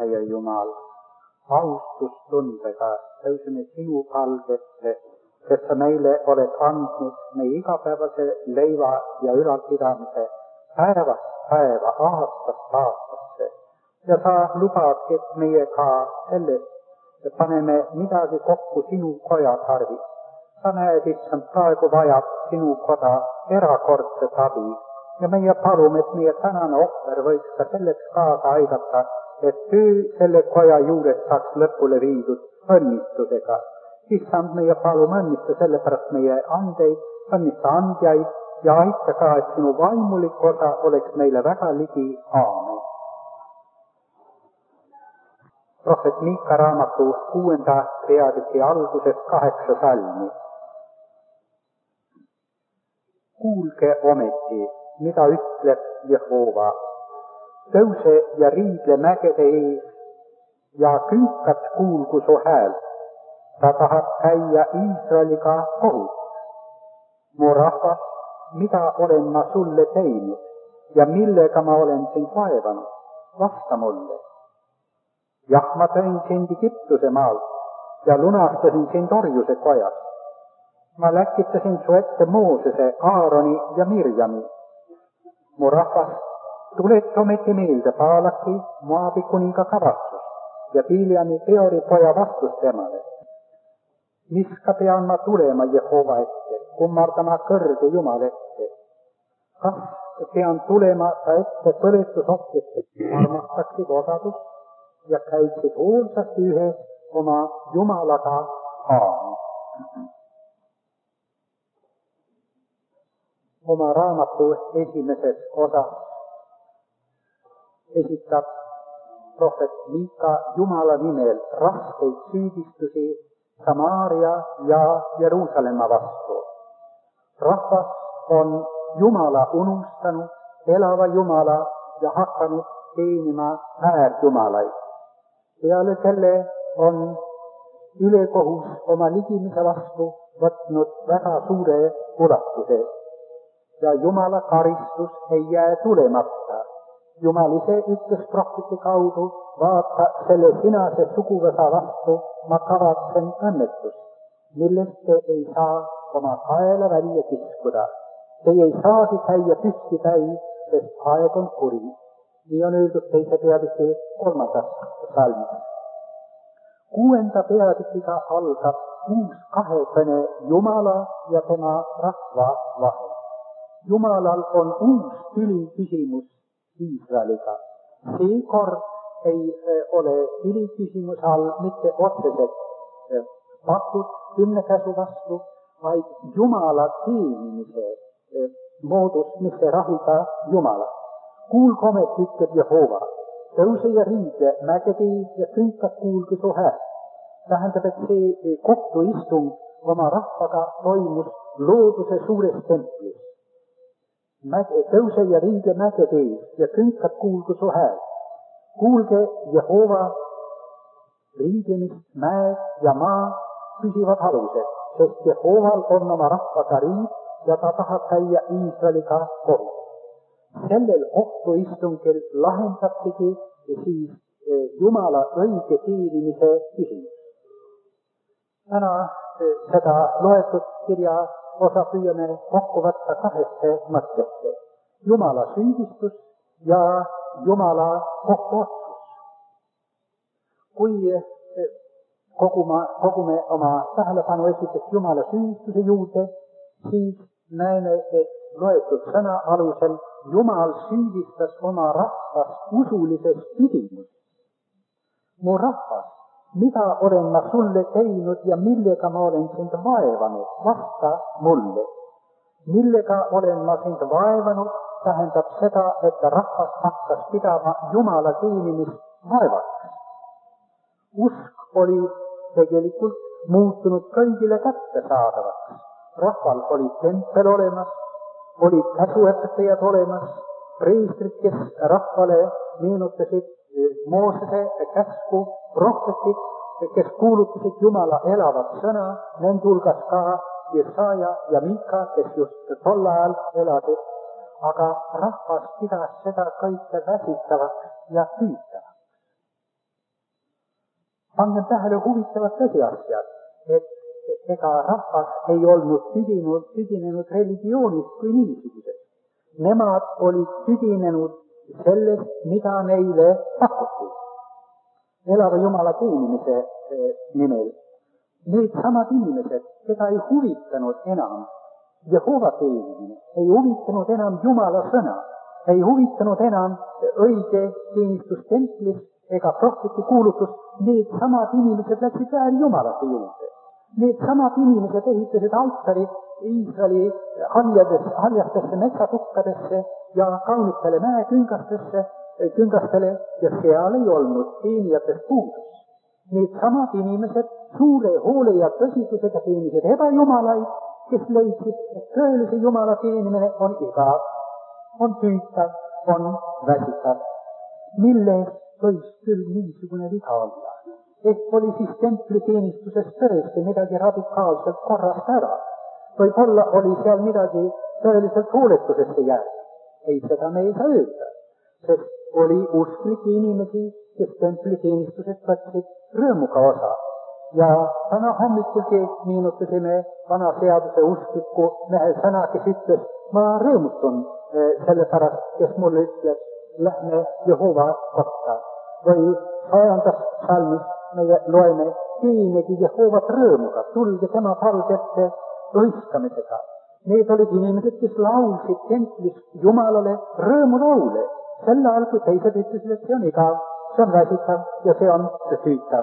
meie Jumal, austustundega tõuseme sinu palgesse, kes sa meile oled andnud meie igapäevase leiva ja ülalpidamise päevast päeva, aastast aastasse. Ja sa lubad, et meie ka sellest paneme midagi kokku sinu koja tarvis. Sa näed, issand, praegu vajab sinu koda erakordset abi ja meie palume, et meie tänane ohver võiks ka selleks kaasa aidata, et töö selle koja juures saaks lõpule viidud õnnistusega. Issand, meie palume õnnista sellepärast meie andeid, õnnista andjaid ja aita ka, et sinu vaimulik osa oleks meile väga ligi. Aamen. Prohvet Miika raamatu 6. peatüki algusest 8 salmi. Kuulge ometi, mida ütleb Jehova. Tõuse ja riidle mägede ees ja künkat kuulgu su häält. Ta tahab käia Iisraeliga kohut. Mu rahvas, mida olen ma sulle teinud ja millega ma olen sind vaevanud? Vasta mulle. Jah, ma tõin sind Egiptuse maalt ja lunastasin sind orjuse kojast. Ma läkitasin su ette Moosese, Aaroni ja Mirjami. Mu rahvas, tuleta ometi meelde Baalaki, Moabi kuninga kavatsus ja Biljami Peori poja vastust temale. Miska pean ma tulema Jehova ette, kummardama kõrge Jumala ette? Kas pean tulema ta ette põletusohvrisse, armastaksid osadust ja käiksid hoolsasti ühes oma Jumalaga? Aamen. Oma raamatu esimeses osas esitab prohvet Miika Jumala nimel raskeid süüdistusi Samaaria ja Jeruusalemma vastu. Rahvas on Jumala unustanud, elava Jumala ja hakanud teenima väärjumalaid. Peale selle on ülekohus oma ligimise vastu võtnud väga suure ulatuse ja Jumala karistus ei jää tulemata. Jumal ise ütles prohveti kaudu, vaata selle sinase suguvõsa vastu, ma kavatsen õnnetust, millest te ei saa oma kaela välja kiskuda. Te ei saagi käia püstipäi, sest aeg on kuri. Nii on öeldud 2. peatüki 3. salmis. 6. peatükiga algab uus kahekõne Jumala ja tema rahva vahel. Jumalal on uus tüliküsimus Iisraeliga. Seekord ei ole tüliküsimus all mitte otseselt pakud 10 käsu vastu, vaid Jumala teenimise moodus, mis ei rahulda Jumala. Kuulge ometi, ütleb Jehova, tõuse ja riidle mägede ees ja künkad kuulge su häält. Tähendab, et see kohtuistung oma rahvaga toimus looduse suures templis. Tõuse ja riidle mägede ees ja künkad kuulgu su häält. Kuulge Jehova riidlemist, mäed ja maa püsivad alused, sest Jehoval on oma rahvaga riid ja ta tahab käia Iisraeliga kohut. Sellel kohtuistungil lahendatigi siis Jumala õige teenimise küsimus. Täna seda loetud kirja osa püüame kokku võtta 2 mõttesse. Jumala süüdistus ja Jumala kohtuotsus. Kui kogume oma tähelepanu esiteks Jumala süüdistuse juurde, siis näeme, et loetud sõna alusel Jumal süüdistas oma rahvast usulises küsimus. Mu rahvas, mida olen ma sulle teinud ja millega ma olen sind vaevanud? Vasta mulle. Millega olen ma sind vaevanud, tähendab seda, et rahvas hakkas pidama Jumala teenimist vaevaks. Usk oli tegelikult muutunud kõigile kättesaadavaks. Rahval oli tempel olemas, olid käsuõpetajad olemas, preestrid, kes rahvale meenutasid Moosese käsku, prohvetid, kes kuulutasid Jumala elavat sõna, nende hulgas ka Jesaja ja Miika, kes just tol ajal elasid, aga rahvas pidas seda kõike väsitavaks ja tüütavaks. Pangem tähele huvitavat tõsiasjad, et ega rahvas ei olnud tüdinenud religioonist kui niisugusest. Nemad olid tüdinenud sellest, mida neile pakuti. Elava Jumala teenimise nimel. Need samad inimesed, keda ei huvitanud enam Jehova teenimine, ei huvitanud enam Jumala sõna, ei huvitanud enam õige teenistus templis ega prohveti kuulutus, need samad inimesed läksid väär Jumalate juurde. Need samad inimesed ehitasid altari Iisraeli haljastesse metsatukkadesse ja kaunitele mäeküngastele ja seal ei olnud teenijatest puudus. Need samad inimesed suure hoole ja tõsidusega teenisid ebajumalaid, kes leidsid, et tõelise Jumala teenimine on igav, on tüütav, on väsitav. Milles võis küll niisugune viga olla? Ehk oli siis templiteenistuses tõesti midagi radikaalselt korrast ära. Võib-olla oli seal midagi tõeliselt hooletusesse jäänud. Ei, seda me ei saa öelda, sest oli usklikke inimesi, kes templiteenistusest võtsid rõõmuga osa. Ja täna hommikulgi meenutasime vana seaduse uskliku mehe sõna, kes ütles, ma rõõmustun selle pärast, kes mulle ütles, lähme Jehova kotta. Või 100. psalmis meie loeme, teenegi Jehovat rõõmuga, tulge tema palgete hõiskamisega. Need olid inimesed, kes laulsid templis Jumalale rõõmulaule, sel ajal, kui teised ütlesid, et see on igav, see on väsitav ja see on tüütav.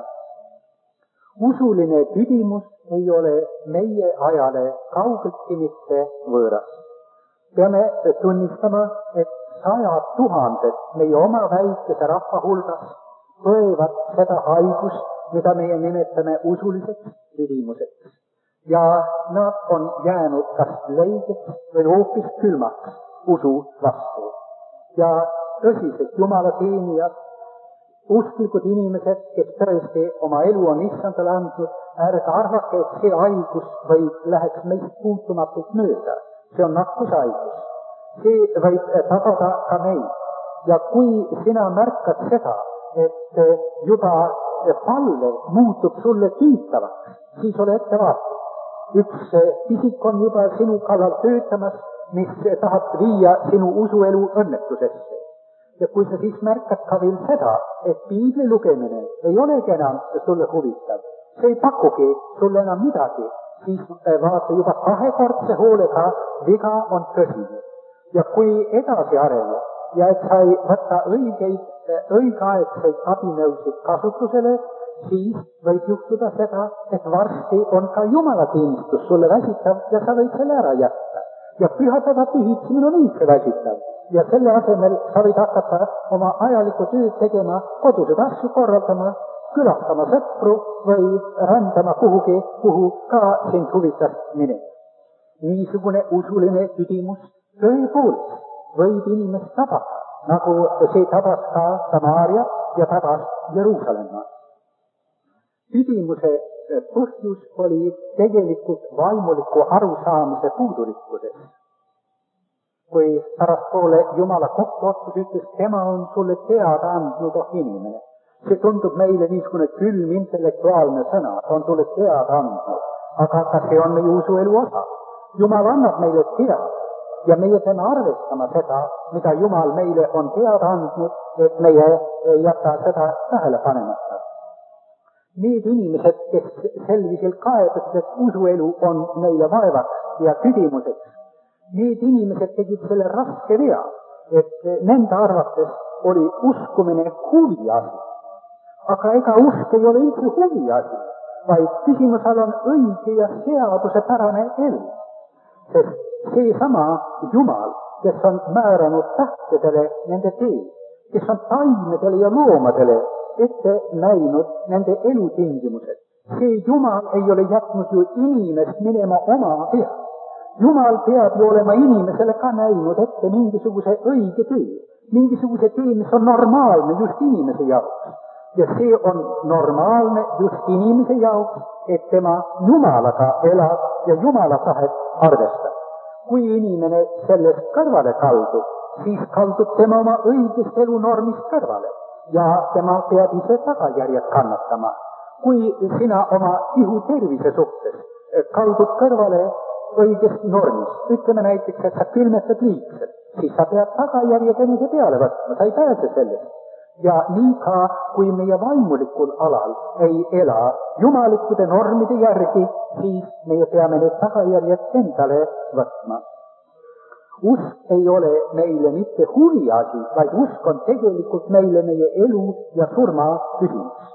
Usuline tüdimus ei ole meie ajale kaugeltki mitte võõras. Peame tunnistama, et 100 000 meie oma väikese rahva hulgas põevad seda haigust, mida meie nimetame usuliseks tüdimuseks. Ja nad on jäänud kas leigeks või hoopis külmaks usu vastu. Ja tõsised Jumala teenijad, usklikud inimesed, kes tõesti oma elu on issandale andnud, ärge arvake, et see haigus läheks meist puutumatult mööda. See on nakkushaigus. See võib tabada ka meid. Ja kui sina märkad seda, et juba palle muutub sulle tüütavaks, siis ole ettevaatlik. Üks pisik on juba sinu kallal töötamas, mis tahab viia sinu usuelu õnnetusesse. Ja kui sa siis märkad ka veel seda, et piibli lugemine ei olegi enam sulle huvitav, see ei pakugi sulle enam midagi, siis vaata juba 2-kordse hoolega viga on tõsine. Ja kui edasi areneb ja et sa ei võta õigeaegseid abinõusid kasutusele, siis võib juhtuda seda, et varsti on ka Jumala teenistus sulle väsitav ja sa võid selle ära jätta. Ja pühapäeva pühitsemine on üldse väsitav. Ja selle asemel sa võid hakata oma ajalikku tööd tegema, kodused asju korraldama, külastama sõpru või rändama kuhugi, kuhu ka sind huvitas minek. Niisugune usuline tüdimus tõepoolest võib inimest tabada, nagu see tabas ka Samaaria ja tabas Jeruusalemma. Tüdimuse põhjus oli tegelikult vaimuliku arusaamise puudulikkuses. Kui pärastpoole Jumala kohtuotsus ütles, tema on sulle teada andnud, inimene. See tundub meile niisugune külm intellektuaalne sõna, on sulle teada andnud, aga see on meie usuelu osa. Jumal annab meile teada ja meie peame arvestama seda, mida Jumal meile on teada andnud, et meie ei jäta seda tähele panemata. Need inimesed, kes selliselt kaebasid, et usuelu on neile vaevaks ja tüdimuseks, need inimesed tegid selle raske vea, et nende arvates oli uskumine huviasi. Aga ega usk ei ole üldse huviasi, vaid küsimus all on õige ja seadusepärane elu. Sest seesama Jumal, kes on määranud tähtedele nende tee, kes on taimedele ja loomadele ette näinud nende elutingimused, see Jumal ei ole jätnud ju inimest minema oma peale. Jumal peab ju olema inimesele ka näinud ette mingisuguse õige tee, mingisuguse tee, mis on normaalne just inimese jaoks. Ja see on normaalne just inimese jaoks, et tema Jumalaga elab ja Jumala tahet arvestab. Kui inimene sellest kõrvale kaldub, siis kaldub tema oma õigest elunormist kõrvale ja tema peab ise tagajärjed kannatama. kui sina oma ihu tervise suhtes kaldud kõrvale õigest normist, ütleme näiteks, et sa külmetad liigselt, siis sa pead tagajärjed enese peale võtma, sa ei pääse sellest. Ja nii ka, kui meie vaimulikul alal ei ela jumalikude normide järgi, siis meie peame need tagajärjed endale võtma. Usk ei ole meile mitte huviasi, vaid usk on tegelikult meile meie elu ja surma küsimus.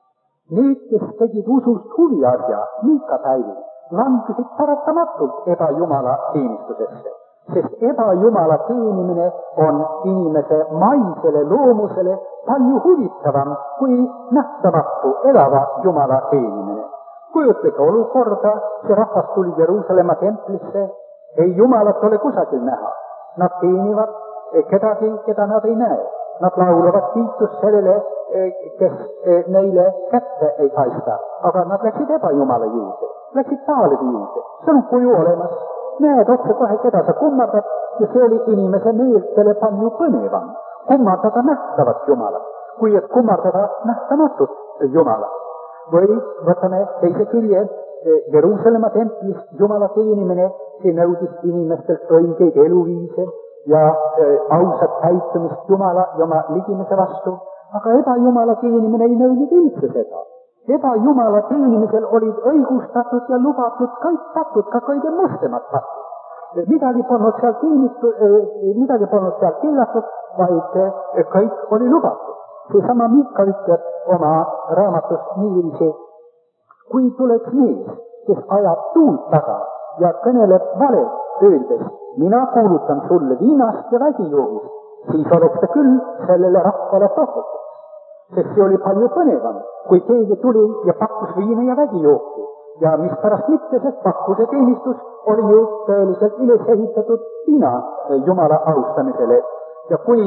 Need, kes tegid usust huviasja miikapäivil, langesid paratamatult ebajumala teenistusesse, sest ebajumala teenimine on inimese maisele loomusele palju huvitavam kui nähtamatu elava jumala teenimine. Kujutlege olukorda, see rahvas tuli Jeruusalemma templisse, ei jumalat ole kusagil näha. Nad teenivad kedagi, keda nad ei näe. Nad laulavad kiitust sellele, kes neile kätte ei paista. Aga nad läksid ebajumala juurde, läksid Taalevi juurde. See on kuju olemas. Näed otse kohe, keda sa kummardad, ja see oli inimese meeltele palju põnevam. Kummardada nähtavat jumalat, kui et kummardada nähtamatut jumalat. Või võtame teise külje, Jeruusalemma templist jumala teenimine, see nõudis inimestelt õigeid eluviise ja ausat käitumist jumala ja oma ligimese vastu, aga ebajumala teenimine ei nõudnud üldse seda. Ebajumala teenimisel olid õigustatud ja lubatud kõik patud, ka kõige mustemad patud. Midagi polnud seal teenitud, midagi polnud seal keelatud, vaid kõik oli lubatud. Seesama Miika ütleb oma raamatus niiviisi, kui tuleks mees, kes ajab tuult taga ja kõneleb valet, öeldes, mina kuulutan sulle viinast ja vägijoogist, siis oleks ta küll sellele rahvale prohvetuks. Sest see oli palju põnevam, kui keegi tuli ja pakkus viina ja vägijooki. Ja mispärast mitte, sest pakkuse teenistus oli ju tõeliselt üles ehitatud viina jumala austamisele. Ja kui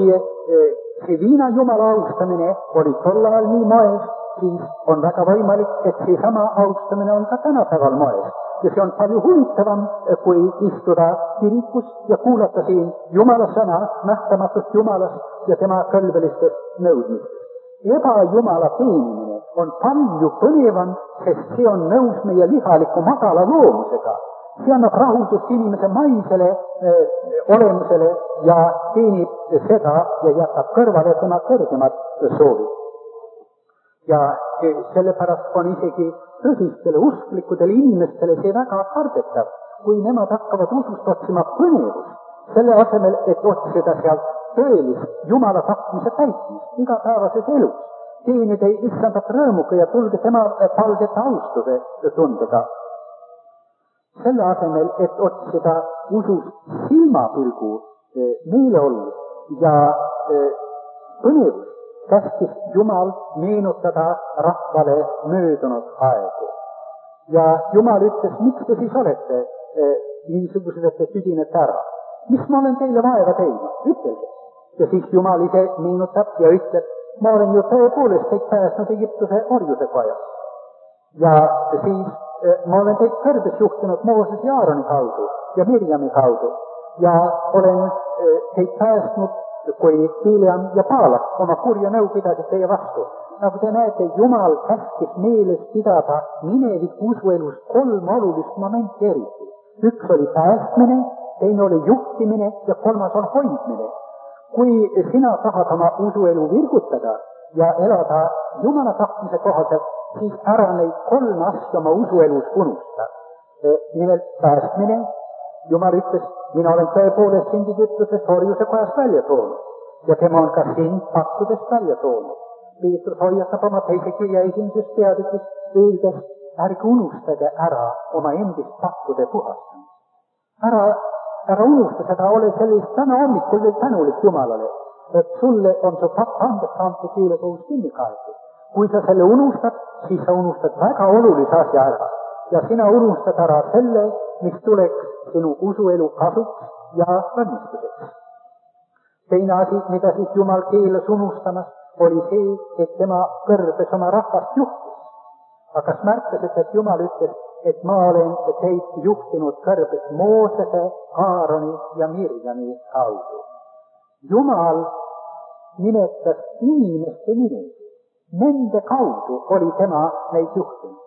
see viina jumala austamine oli tol ajal nii moes, siis on väga võimalik, et see sama austamine on ka tänapäeval moes. Ja see on palju huvitavam, kui istuda kirikus ja kuulata siin jumala sõna nähtamatust jumalast ja tema kõlbelistest nõudmistest. Ebajumala teenimine on palju põnevam, sest see on nõus meie lihaliku madala loomusega. See annab rahutust inimese maisele olemusele ja teenib seda ja jätab kõrvale tema kõrgemad soovid. Ja sellepärast on isegi tõsistele usklikudele inimestele see väga kardetav, kui nemad hakkavad usust otsima põnevust, selle asemel, et otsida sealt tõelist jumala tahtmise täitmist igapäevases elus. Teenida issandat rõõmuga ja tulge tema palgete austuse tundega. Selle asemel, et otsida usus silmapilgu meeleolu ja põnevust, käskis Jumal meenutada rahvale möödunud aegu. Ja Jumal ütles, miks te siis olete niisugused, et te tüdinete ära? Mis ma olen teile vaeva teinud? Ütelge. Ja siis Jumal ise meenutab ja ütleb, ma olen ju tõepoolest teid päästnud Egiptuse orjuse kojast. Ja siis ma olen teid kõrbes juhtinud Mooses ja Aaroni kaudu ja Mirjami kaudu ja olen teid päästnud, kui Bileam ja Baalak oma kurja nõu pidasid teie vastu. Nagu te näete, Jumal käskis meeles pidada mineviku usuelust 3 olulist momenti eriti. Üks oli päästmine, teine oli juhtimine ja 3. on hoidmine. Kui sina tahad oma usuelu virgutada ja elada Jumala tahtmise kohaselt, siis ära neid 3 asja oma usuelus unusta. Nimelt päästmine. Jumal ütles, mina olen tõepoolest sind Egiptusest orjuse kojast välja toonud ja tema on ka sind pattudest välja toonud. Peetrus hoiatab oma teise kirja 1. peatükis, öeldes, ärge unustage ära oma endist pattude puhastamist. Ära unusta seda, ole sellist täna hommikul veel tänulik Jumalale, et sulle on su patt andeks antud keelekohus kinni kaetud. Kui sa selle unustad, siis sa unustad väga olulise asja ära ja sina unustad ära selle, mis tuleks sinu usuelu kasuks ja õnnistuseks. Teine asi, mida siis Jumal keeles unustamas, oli see, et tema kõrbes oma rahvast juhtis. Aga kas märkasid, et Jumal ütles, et ma olen teid juhtinud kõrbes Moosese, Aaroni ja Mirjami kaudu. Jumal nimetas inimeste nimesid, nende kaudu oli tema neid juhtinud.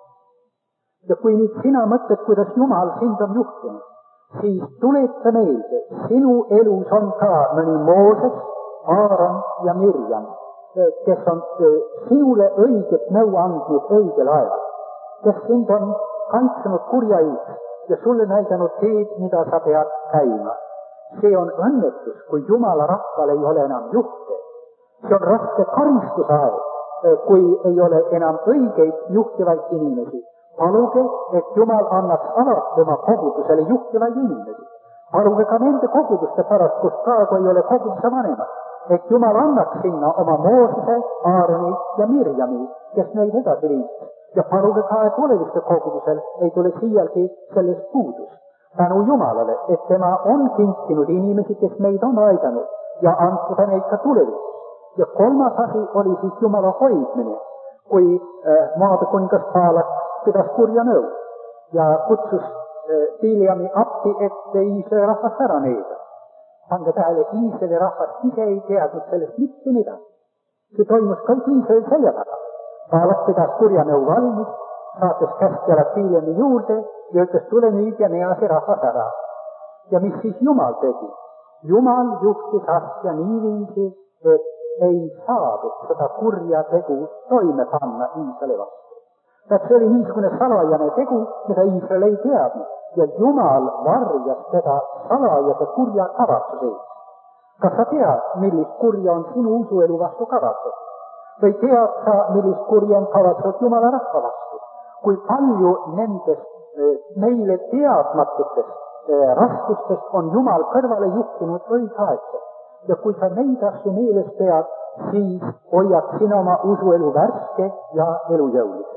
Ja kui nüüd sina mõtled, kuidas Jumal sind on juhtinud, siis tuleta meelde, sinu elus on ka mõni Mooses, Aaron ja Mirjam, kes on sinule õiget nõu andnud õigel ajal, kes sind on kaitsnud kurja eest ja sulle näidanud teed, mida sa pead käima. See on õnnetus, kui Jumala rahval ei ole enam juhte. See on raske karistusaeg, kui ei ole enam õigeid juhtivaid inimesi. Paluge, et Jumal annaks alati oma kogudusele juhtivaid inimesi. Paluge ka nende koguduste pärast, kus praegu ei ole koguduse vanemad, et Jumal annaks sinna oma Moosese, Aaroni ja Mirjami, kes neid edasi viis. Ja paluge ka, et oleviste kogudusel ei tule siialgi sellest puudus. Tänu Jumalale, et tema on kinkinud inimesi, kes meid on aidanud ja andnud neid ka tulevikus. Ja kolmas asi oli siis Jumala hoidmine, kui maade kuningas Baalak pidas kurja nõu ja kutsus Biljami appi, et Iisraeli rahvast ära needa. Pange tähele, Iisraeli rahvast ise ei teadnud sellest mitte midagi. See toimus kõik Iisraeli selja taga. Baalak pidas kurja nõu valmis, saates käskjalad Biljami juurde ja ütles, tule nüüd ja nea see rahvas ära. Ja mis siis Jumal tegi? Jumal juhtis asja niiviisi, et ei saadud seda kurja tegu toime panna Iisraeli vastu. Et see oli niisugune salajane tegu, mida Iisrael ei teadnud, ja Jumal varjas teda salajase kurja kavatsuse eest. Kas sa tead, millist kurja on sinu usuelu vastu kavatsus? Või tead sa, millist kurja on kavatsus Jumala rahva vastu? Kui palju nendest meile teadmatutest raskustest on Jumal kõrvale juhtinud õigeaegselt. Ja kui sa neid asju meeles pead, siis hoiad sina oma usuelu värske ja elujõulises.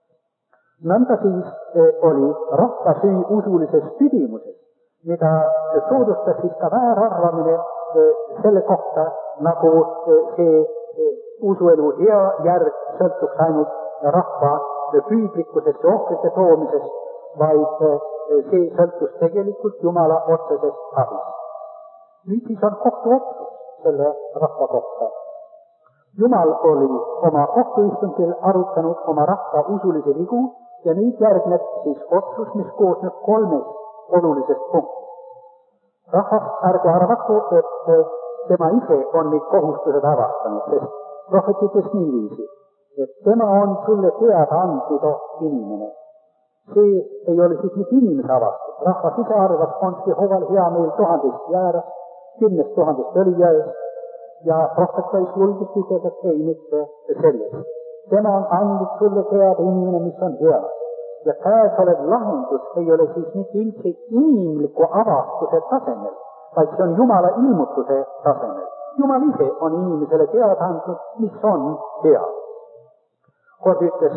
Nõnda siis oli rahva süü usulises südimuses, mida soodustas siis ka väärarvamine selle kohta, nagu see usuelu hea järg sõltuks ainult rahva püüdlikkusest ja ohvrite toomisest, vaid see sõltus tegelikult Jumala otsesest abist. Nüüd siis on kohtuotsus selle rahva kohta. Jumal oli oma kohtuistungil arutanud oma rahva usulisi vigu ja nüüd järgneb siis otsus, mis koosneb 3 olulisest punktist. Rahvas, ärgu arvaku, et tema ise on neid kohustused avastanud, sest prohvet ütles niiviisi, et tema on sulle teada andnud inimene. See ei ole siis mitte inimese avastus. Rahvas ise arvas, on Jehoval hea meel 1000 jäärast, 10 000 õlijäest ja prohvet võis julgust ütelda, et ei mitte sellest. Tema on andnud sulle teada inimene, mis on hea. Ja käesolev lahendus ei ole siis mitte üldse inimliku avastuse tasemel, vaid see on Jumala ilmutuse tasemel. Jumal ise on inimesele teada andnud, mis on hea. Kord ütles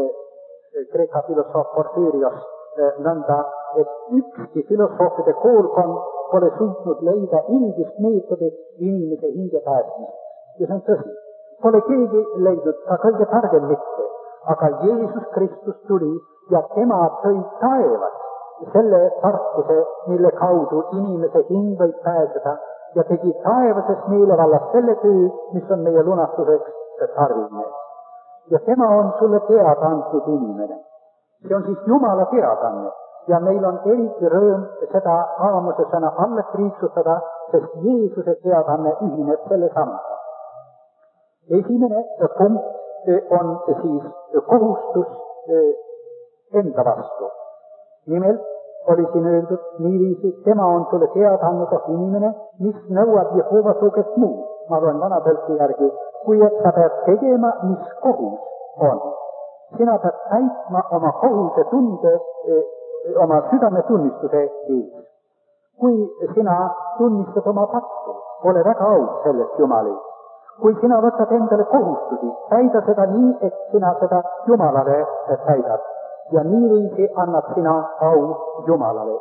Kreeka filosoof Porfüürios nõnda, et ükski filosoofide koolkond pole suutnud leida üldist meetodit inimese hinge päästmiseks. Ja see on tõsi. Pole keegi leidnud, ka kõige targem mitte, aga Jeesus Kristus tuli ja tema tõi taevas selle tarkuse, mille kaudu inimese hing võib pääseda ja tegi taevases meelevallas selle töö, mis on meie lunastuseks tarviline. Ja tema on sulle teada andnud inimene. See on siis Jumala teadanne ja meil on eriti rõõm seda Aamose sõna alla kriipsutada, sest Jeesuse teadanne ühineb selle samaga. Esimene punkt on siis kohustus enda vastu. Nimelt oli siin öeldud niiviisi, tema on sulle teada andnud inimene, mis nõuab Jehova su käest muud. Ma loen vana tõlke järgi, kui et sa pead tegema, mis kohus on. Sina pead täitma oma kohuse tunde, oma südametunnistuse ees. Kui sina tunnistad oma pattu, ole väga aus sellest Jumali. Kui sina võtad endale kohustusi, täida seda nii, et sina seda Jumalale täidad. Ja niiviisi annad sina au Jumalale.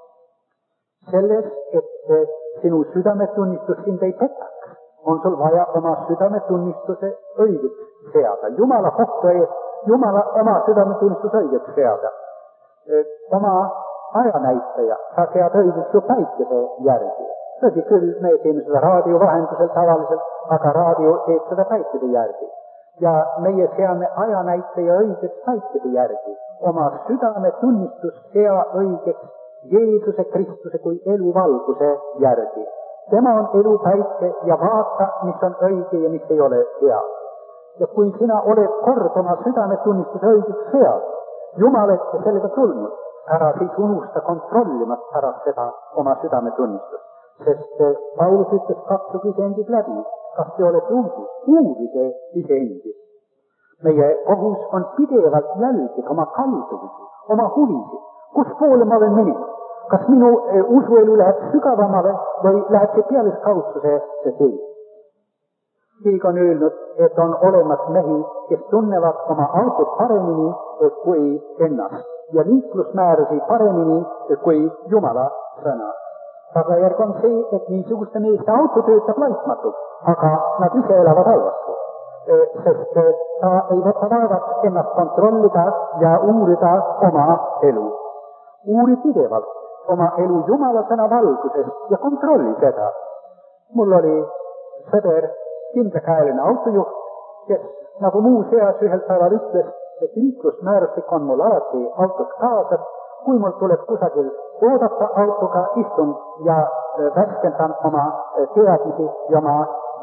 Selles, et sinu südametunnistus sind ei petaks, on sul vaja oma südametunnistuse õigeks seada. Jumala kohta ees, Jumala oma südametunnistuse õigeks seada. Oma ajanäitaja, sa sead õigeks ju päikese järgi. Tõsi küll, me teeme seda raadio vahendusel tavaliselt, aga raadio teeb seda päikese järgi. ja meie seame ajanäitaja õigeks päikese järgi, oma südame tunnistus sea õigeks Jeesuse Kristuse kui eluvalguse järgi. Tema on elupäike ja vaata, mis on õige ja mis ei ole hea. Ja kui sina oled kord oma südametunnistuse õigeks sead, Jumal ette sellega tulnud, ära siis unusta kontrollimat pärast seda oma südametunnistust. Sest Paulus ütles, katsuge iseendid läbi, kas te olete uurige iseendid. Meie kohus on pidevalt jälgida oma kalduvusi, oma huvisid, kus poole ma olen minenud. Kas minu usuelu läheb sügavamale või läheb see pealiskaudsuse teed? Keegi on öelnud, et on olemas mehi, kes tunnevad oma autot paremini kui ennast ja liiklusmäärusi paremini kui Jumala sõna. Tagajärg on see, et niisuguste meeste auto töötab laitmatult, aga nad ise elavad halvasti, sest ta ei võta vaevaks ennast kontrollida ja uurida oma elu. Uuri pidevalt oma elu Jumala sõna valguses ja kontrolli seda. Mul oli sõber, kindlakäeline autojuht, kes nagu muu seas ühel päeval ütles, et liiklusmäärustik on mul alati autos kaasas, kui mul tuleb kusagil oodata autoga, istun ja värskendan oma teadmisi ja oma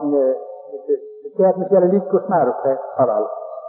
teadmisi jälle liiklusmääruste alal.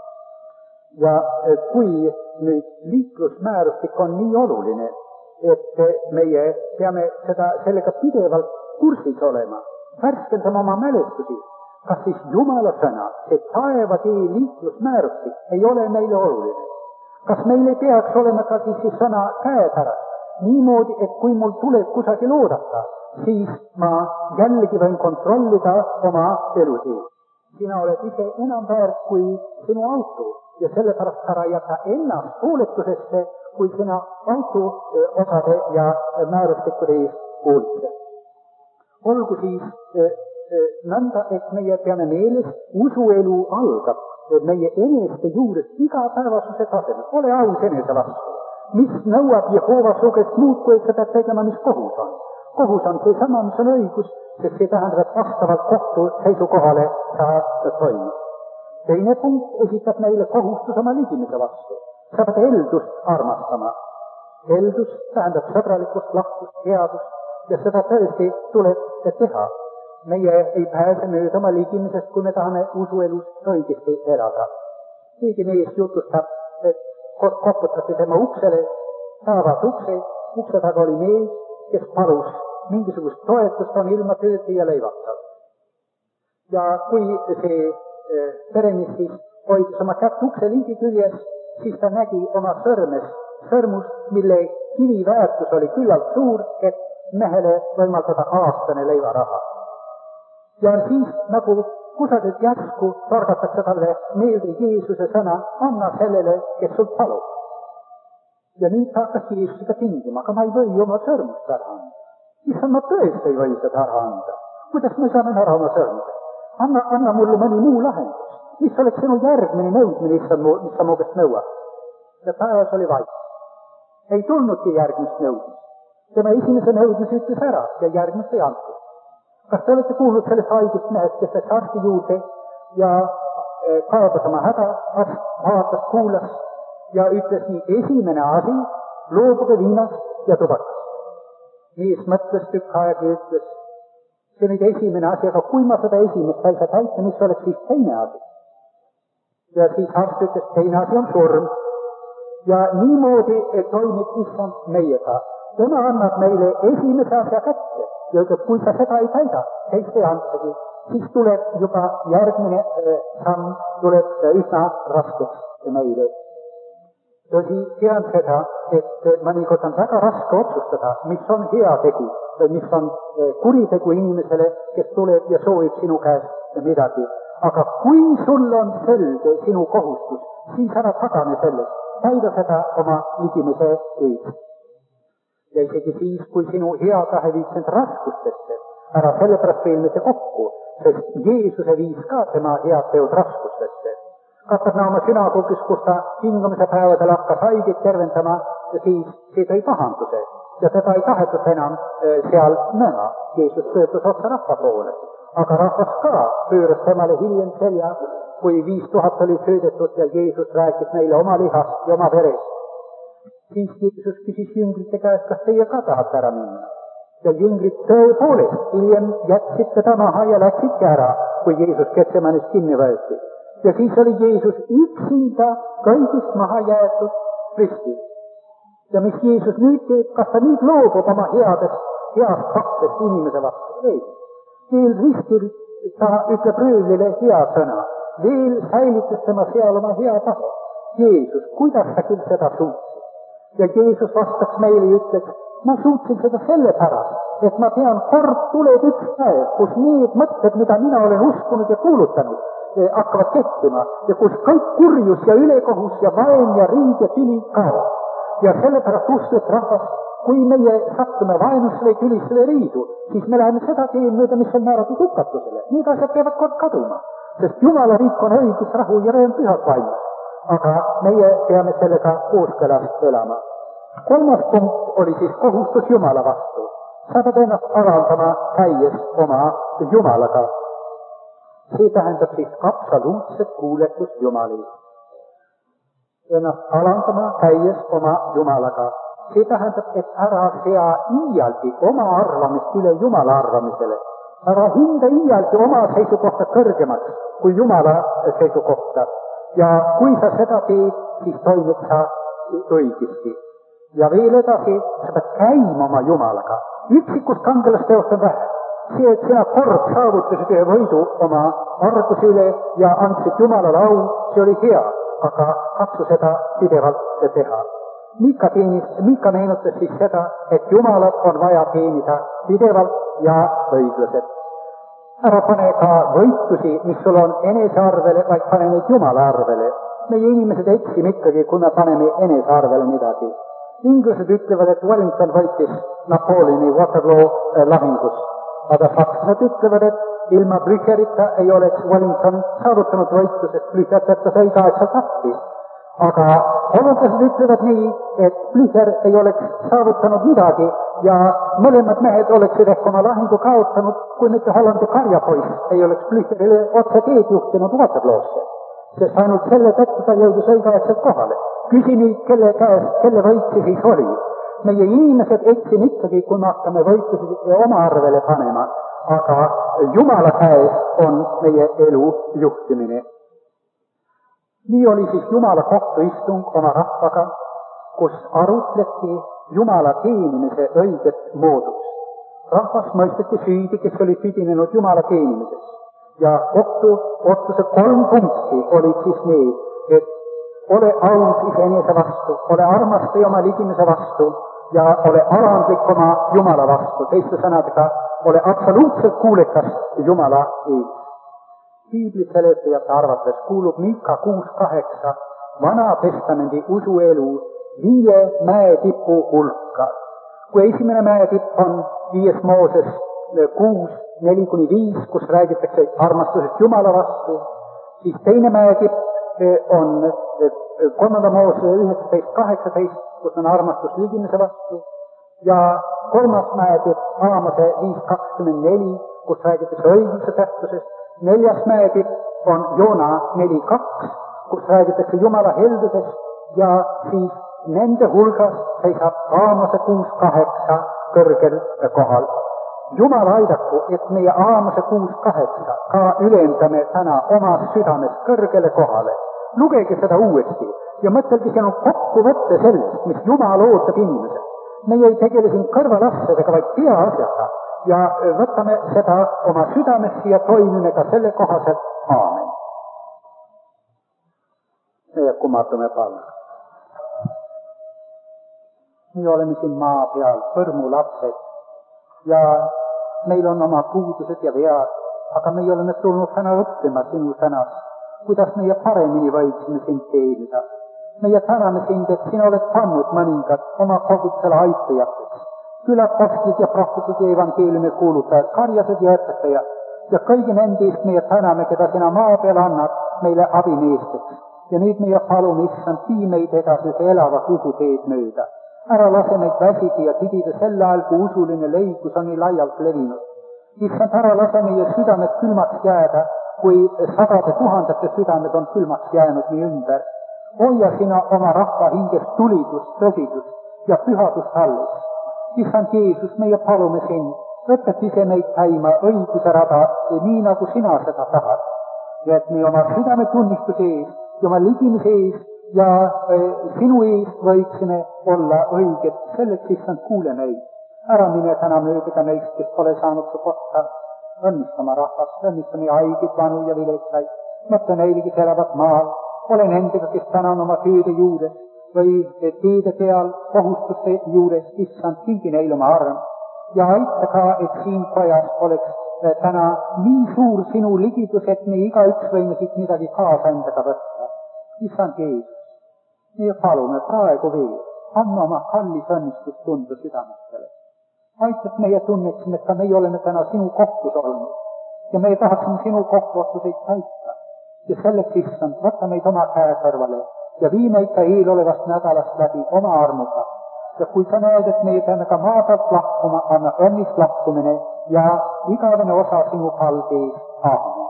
Ja kui nüüd liiklusmäärustik on nii oluline, et meie peame sellega pidevalt kursis olema, värskendama oma mälestusi, kas siis Jumala sõna, see taevatee liiklusmäärustik ei ole meile oluline? Kas meil ei peaks olema ka siis sõna käepärast? Niimoodi, et kui mul tuleb kusagil oodata, siis ma jällegi võin kontrollida oma elutee. Sina oled ise enam väärt kui sinu auto ja sellepärast ära jäta ennast hooletusesse, kui sina auto osade ja määrustikkude eest hoolitsed. Olgu siis nõnda, et meie peame meeles, usuelu algab meie eneste juures igapäevasuse tasemel. Ole aus enese vastu. Mis nõuab Jehova su käest muud, kui et sa pead tegema, mis kohus on? Kohus on see sama, mis on õigus, sest see tähendab, et vastavalt kohtu seisukohale sa toimud. Teine punkt esitab meile kohustus oma ligimise vastu. Sa pead heldust armastama. Heldus tähendab sõbralikkust, lahkust, headust ja seda tõesti tuleb teha. Meie ei pääse mööda oma ligimisest, kui me tahame usuelus õigesti elada. Keegi meist jutustab, et koputati tema uksele, taavas ukse taga oli mees, kes palus mingisugust toetust on ilma tööd ja leivata. Ja kui see peremees siis hoidis oma kätt ukse ligi küljes, siis ta nägi oma sõrmust, mille kiviväärtus oli küllalt suur, et mehele võimaldada aastane leivaraha. Ja siis nagu kusagilt järsku targatakse talle meelde Jeesuse sõna, anna sellele, kes sul palub. Ja nüüd ta hakkas Jeesusega tingima, aga ma ei või oma sõrmust ära anda. Issand, ma tõesti ei või seda ära anda. Kuidas me saame ära oma sõrmuse? Anna mulle mõni muu lahendus. Mis oleks sinu järgmine nõudmine, mis sa mu käest nõuad? Ja taevas oli vait. Ei tulnudki järgmist nõudmist. Tema esimese nõudmise ütles ära ja järgmist ei antud. Kas te olete kuulnud sellest haigust mehest, kes läks arsti juurde ja kaebas oma häda, arst vaatas, kuulas ja ütles nii, esimene asi, loobuge viinast ja tubakast. Mees mõtles tükk aega ja ütles, see nüüd esimene asi, aga kui ma seda esimest asja täita, mis oleks siis teine asi? Ja siis arst ütles, teine asi on surm. Ja niimoodi toimib issand meiega. Tema annab meile esimese asja kätte ja ütleb, kui sa seda ei täida, teist ei antagi, siis tuleb juba järgmine samm, tuleb üsna raskeks meile. Tõsi, tean seda, et mõnikord on väga raske otsustada, mis on hea tegu või mis on kuritegu inimesele, kes tuleb ja soovib sinu käest midagi. Aga kui sul on selge sinu kohustus, siis ära tagane sellest, täida seda oma ligimise eest. Ja isegi siis, kui sinu hea tahe viib sind raskustesse, ära sellepärast veelmete kokku, sest Jeesuse viis ka tema head teod raskustesse. Kapernauma sünagoogis, kus ta hingamise päevadel hakkas haigeid tervendama, ja siis see tõi pahanduse ja teda ei tahetud enam seal näha. Jeesus pöördus otsa rahva poole, aga rahvas ka pööras temale hiljem selja kui 5000 oli söödetud ja Jeesus rääkis neile oma lihast ja oma verest, siis Jeesus küsis jüngrite käest, kas teie ka tahate ära minna? Ja jüngrid tõepoolest hiljem jätsid teda maha ja läksidki ära, kui Jeesus Getsemanist kinni võeti. Ja siis oli Jeesus üksinda kõigist maha jäetud ristil. Ja mis Jeesus nüüd teeb, kas ta nüüd loobub oma heast tahtest inimese vastu? Ei. Veel ristil ta ütleb röövlile hea sõna. Veel säilitas tema seal oma hea tahe. Jeesus, kuidas sa küll seda suutsid? Ja Jeesus vastaks meile ja ütleks, ma suutsin seda sellepärast, et ma tean, kord tuleb üks päev, kus need mõtted, mida mina olen uskunud ja kuulutanud, hakkavad kehtima ja kus kõik kurjus ja ülekohus ja vaen ja riid ja tüli kaob. Ja sellepärast uskunud rahvas, kui meie sattume vaenusele, tülisele riidu, siis me läheme seda teed mööda, mis on määratud hukatusele. Need asjad peavad kord kaduma, sest Jumala riik on õigus, rahu ja rõõm pühas vaimus. Aga meie peame sellega kooskõlas elama. Kolmas punkt oli siis kohustus Jumala vastu. Sa pead ennast alandama käies oma Jumalaga. See tähendab siis absoluutset kuuletust Jumalile. Ennast alandama käies oma Jumalaga. See tähendab, et ära sea iialgi oma arvamist üle Jumala arvamisele. Ära hinda iialgi oma seisukohta kõrgemaks kui Jumala seisukohta. Ja kui sa seda teed, siis toimid sa õigesti. Ja veel edasi, sa pead käima oma Jumalaga. Üksikust kangelasteost on vähe. See, et sina kord saavutasid ühe võidu oma arguse üle ja andsid Jumalale au, see oli hea, aga katsu seda pidevalt teha. Miika meenutas siis seda, et Jumalat on vaja teenida pidevalt ja õiglaselt. Ära pane ka võitusi, mis sul on enese arvele, vaid pane neid Jumala arvele. Meie inimesed eksime ikkagi, kui me paneme enese arvele midagi. Inglased ütlevad, et Wellington võitis Napoleoni Waterloo lahingus. Aga sakslased ütlevad, et ilma Blücherita ei oleks Wellington saavutanud võitu, sest Blücher ta sai 8 tappi. Aga hollandlased ütlevad nii, et Blücher ei oleks saavutanud midagi ja mõlemad mehed oleksid ehk oma lahingu kaotanud, kui mitte Hollandi karjapoiss ei oleks Blücherile otse teed juhtinud Waterloosse. Sest ainult selle tõttu ta jõudis õigeaegselt kohale. Küsi nüüd, kelle käest, kelle võit see siis oli. Meie inimesed eksin ikkagi, kui me hakkame võitusid oma arvele panema, aga Jumala käes on meie elu juhtimine. Nii oli siis Jumala kohtuistung oma rahvaga, kus arutleti Jumala teenimise õiget moodus. Rahvas mõisteti süüdi, kes oli süüdinenud Jumala teenimises. Ja kohtu otsuse 3 punkti olid siis need, et ole aus iseenese vastu, ole armastaja oma ligimese vastu ja ole alandlik oma Jumala vastu. Teiste sõnadega, ole absoluutselt kuulekas Jumala ees. Piibli seletajate arvates kuulub Miika 6:8 Vana Testamendi usuelu 5 mäetipu hulka. Kui esimene mäetipp on 5. Mooses 6:4-5, kus räägitakse armastusest Jumala vastu, siis teine mäetipp on 3. Moose 19:18, kus on armastus ligimese vastu, ja 3. mäetipp Aamose 5:24, kus räägitakse õigluse tähtsusest. 4. mäetipp on Joona 4:2, kus räägitakse Jumala heldusest ja siis nende hulgas seisab Aamose 6:8 kõrgel kohal. Jumal aidaku, et meie Aamose 6:8 ka ülendame täna oma südames kõrgele kohale. Lugege seda uuesti ja mõtelge sinu kokkuvõtte sellest, mis Jumal ootab inimesed. Meie ei tegele siin kõrvalassedega, vaid peaasjaga ja võtame seda oma südamesse ja toimime ka selle kohaselt. Aamen. Meie kummardame palun. Me oleme siin maa peal põrmulapsed ja meil on oma puudused ja vead, aga meie oleme tulnud täna õppima sinu sõnas, kuidas meie paremini võiksime sind teenida. Meie täname sind, et sina oled pannud mõningad oma kogutsele aitajateks. Küll apostlid ja prohvetid ja evangeeliumi kuulutajad, karjased ja õpetajad ja kõigi nende eest meie täname, keda sina maa peal annad meile abimeesteks. Ja nüüd meie palume, issand, vii meid edasi elavat usuteed mööda. Ära lase meid väsida ja tüdida sel ajal, kui usuline leigus on nii laialt levinud. Issand, ära lase meie südamed külmaks jääda kui sadade tuhandete südamed on külmaks jäänud meie ümber. Hoia sina oma rahva hingest tulidust, tõsidust ja pühadust alles. Issand Jeesus, meie palume sind, õpeta ise meid käima õiguse rada, nii nagu sina seda tahad. Ja et me oma südame tunnistuse ees ja oma ligimise ees ja sinu ees võiksime olla õiged. Selleks, issand, kuule meid. Ära mine täna mööda neist, kes pole saanud su kohta. Õnnistama rahvast, õnnistame haigid, vanu ja viletsaid. Mõtle neile, kes elavad maal. Ole nendega, kes täna on oma tööde juures või teede peal kohustuste juures. Issand, kingi neile oma arm. Ja aita ka, et siin kojas oleks täna nii suur sinu ligidus, et me igaüks võime siit midagi kaasa endaga võtta. Issand Jeesus, meie palume praegu veel, anna oma kallis õnnistus tunda südametele. Aita, et meie tunneksime, et ka meie oleme täna sinu kohtus olnud ja meie tahaksime sinu kohtuotsuseid täita. Ja selleks, issand, võta meid oma käe kõrvale ja vii meid ka eelolevast nädalast läbi oma armuga. Ja kui sa näed, et meie peame ka maa pealt lahkuma, anna õnnist lahkumine ja igavene osa sinu palge ees. Aamen.